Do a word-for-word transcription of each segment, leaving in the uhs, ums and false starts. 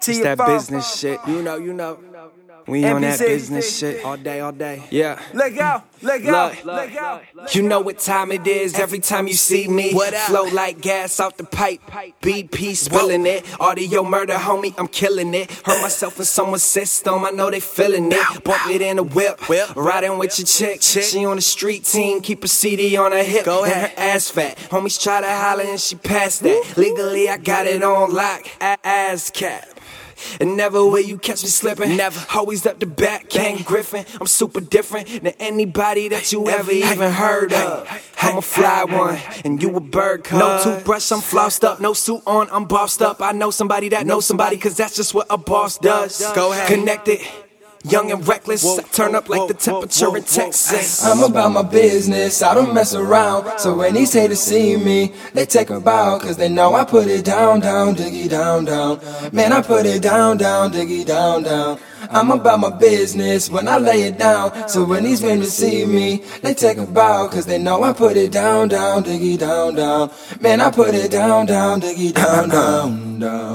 It's that business shit. You know, you know. We on that business shit all day, all day. Yeah. Let go, let go, Look, let go. you know what time it is every time you see me. Flow like gas out the pipe. B P spilling it. Audio murder, homie, I'm killing it. Hurt myself in someone's system, I know they feeling it. Bump it in a whip, riding with your chick. She on the street team, keep a C D on her hip. And her ass fat. Homies try to holler and she passed that. Legally, I got it on lock. Ass cap. And never will you catch me slipping. Never. Always up the back, Ken Griffin. I'm super different than anybody that you ever even heard of. I'm a fly one, and you a bird cuz. No toothbrush, I'm flossed up. No suit on, I'm bossed up. I know somebody that knows somebody, cause that's just what a boss does. Go ahead. Connected. Young and reckless, I turn up like the temperature in Texas. I'm about my business, I don't mess around. So when these haters see me, they take a bow. Cause they know I put it down, down, diggy, down, down. Man, I put it down, down, diggy, down, down. I'm about my business when I lay it down. So when these women see me, they take a bow. Cause they know I put it down, down, diggy, down, down. Man, I put it down, down, diggy, down, down, down.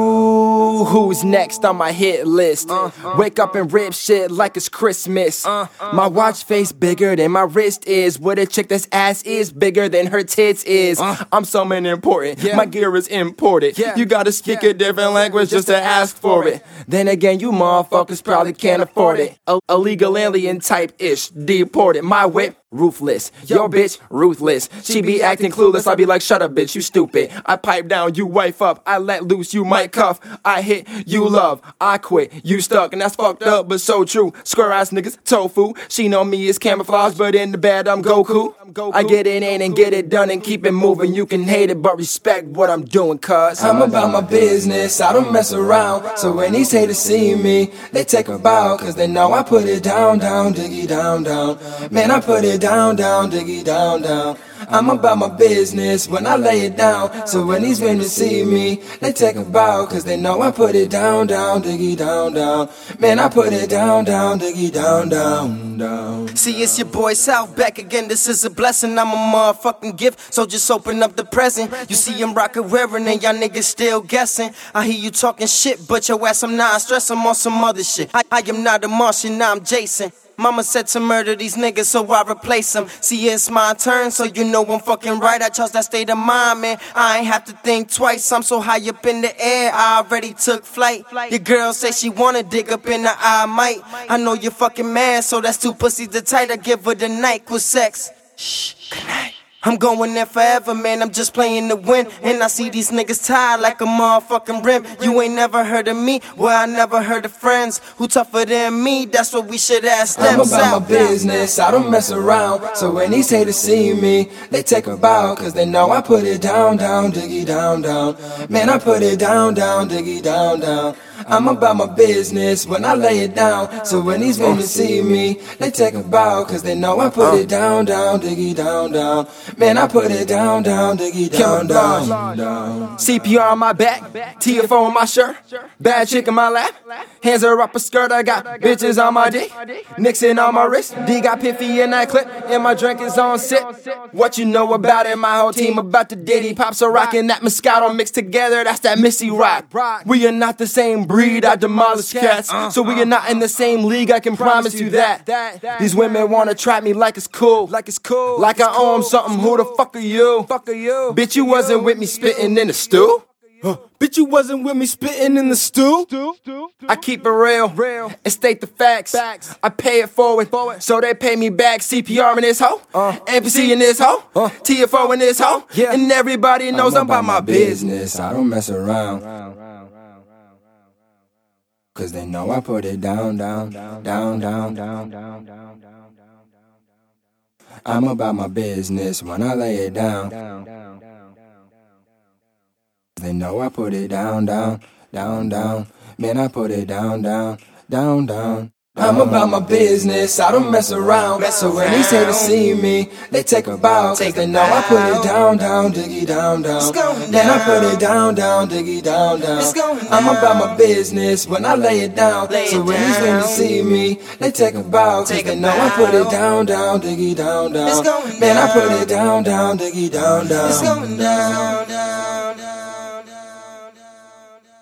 Ooh, who's next on my hit list? Uh, uh, Wake up and rip shit like it's Christmas. Uh, uh, my watch face bigger than my wrist is. With a chick that's ass is bigger than her tits is. Uh, I'm someone important, yeah. My gear is imported, yeah. You gotta speak yeah. a different language just to ask for it. Then again, you motherfuckers probably can't afford it. A illegal alien type-ish, deported. My whip, ruthless. Your bitch, ruthless. She be acting clueless, I be like, shut up bitch, you stupid. I pipe down, you wife up. I let loose, you might cuff. I hit, you love. I quit, you stuck. And that's fucked up, but so true. Square ass niggas, tofu. She know me as camouflage, but in the bed I'm Goku. I get it in and get it done and keep it moving. You can hate it, but respect what I'm doing, cuz I'm about my business, I don't mess around. So when these haters see me, they take a bow. Cause they know I put it down, down, diggy, down, down. Man, I put it down, down, diggy, down, down. I'm about my business when I lay it down. So when these women see me, they take a bow. Cause they know I put it down, down, diggy, down, down. Man, I put it down, down, diggy, down, down, down. See, it's your boy South back again. This is a blessing, I'm a motherfucking gift. So just open up the present. You see him rockin' wearing and y'all niggas still guessing. I hear you talking shit, but your ass I'm not stressing. I'm on some other shit. I, I am not a Martian, I'm Jason. Mama said to murder these niggas, so I replace them. See, it's my turn, so you know I'm fucking right. I chose that state of mind, man. I ain't have to think twice. I'm so high up in the air, I already took flight. Your girl say she wanna dig up in the eye, might. I know you're fucking mad, so that's two pussies the tight. I give her the night with sex. Shh, good night. I'm going there forever, man, I'm just playing to win. And I see these niggas tired like a motherfucking rim. You ain't never heard of me, well I never heard of friends who tougher than me, that's what we should ask them. I'm about my business, I don't mess around. So when these haters see me, they take a bow. Cause they know I put it down, down, diggy, down, down. Man, I put it down, down, diggy, down, down. I'm about my business when I lay it down. So when these women see me, they take a bow. Cause they know I put it down, down, diggy, down, down. Man, I put it down, down, diggy, down, down, down. C P R on my back, T F O on my shirt, bad chick in my lap, hands are up a skirt, I got bitches on my dick, Nixon on my wrist, D got Piffy in that clip, and my drink is on sip. What you know about it, my whole team about the Diddy, Pops are rocking that Moscato mixed together, that's that Missy rock. We are not the same breed, I demolish cats, so we are not in the same league, I can promise you that. These women wanna trap me like it's cool, like it's cool, like I own something. Who the fuck are you? Fuck are you? Bitch, you wasn't with me spitting in the stew? Huh. Bitch, you wasn't with me spitting in the stew? I keep it real, real and state the facts. facts. I pay it forward, forward, so they pay me back. C P R in this hoe, uh, N P C in this hoe, uh, T F O in this hoe, yeah. And everybody knows I'm, I'm about my business. I don't mess around. Cause they know I put it down, down, down, down, down, down, down, down. I'm about my business when I lay it down. They know I put it down, down, down, down. Man, I put it down, down, down, down. I'm about my business, I don't mess around. So when these haters see me, they take a bow. Cause they know I put it down, down, diggy, down, down. Then I put it down, down, diggy, down, down. I'm about my business when I lay it down. So when these women see me, they take a bow. Cause they know I put it down, down, diggy, down, down. Man, I put it down, down, diggy, down, down.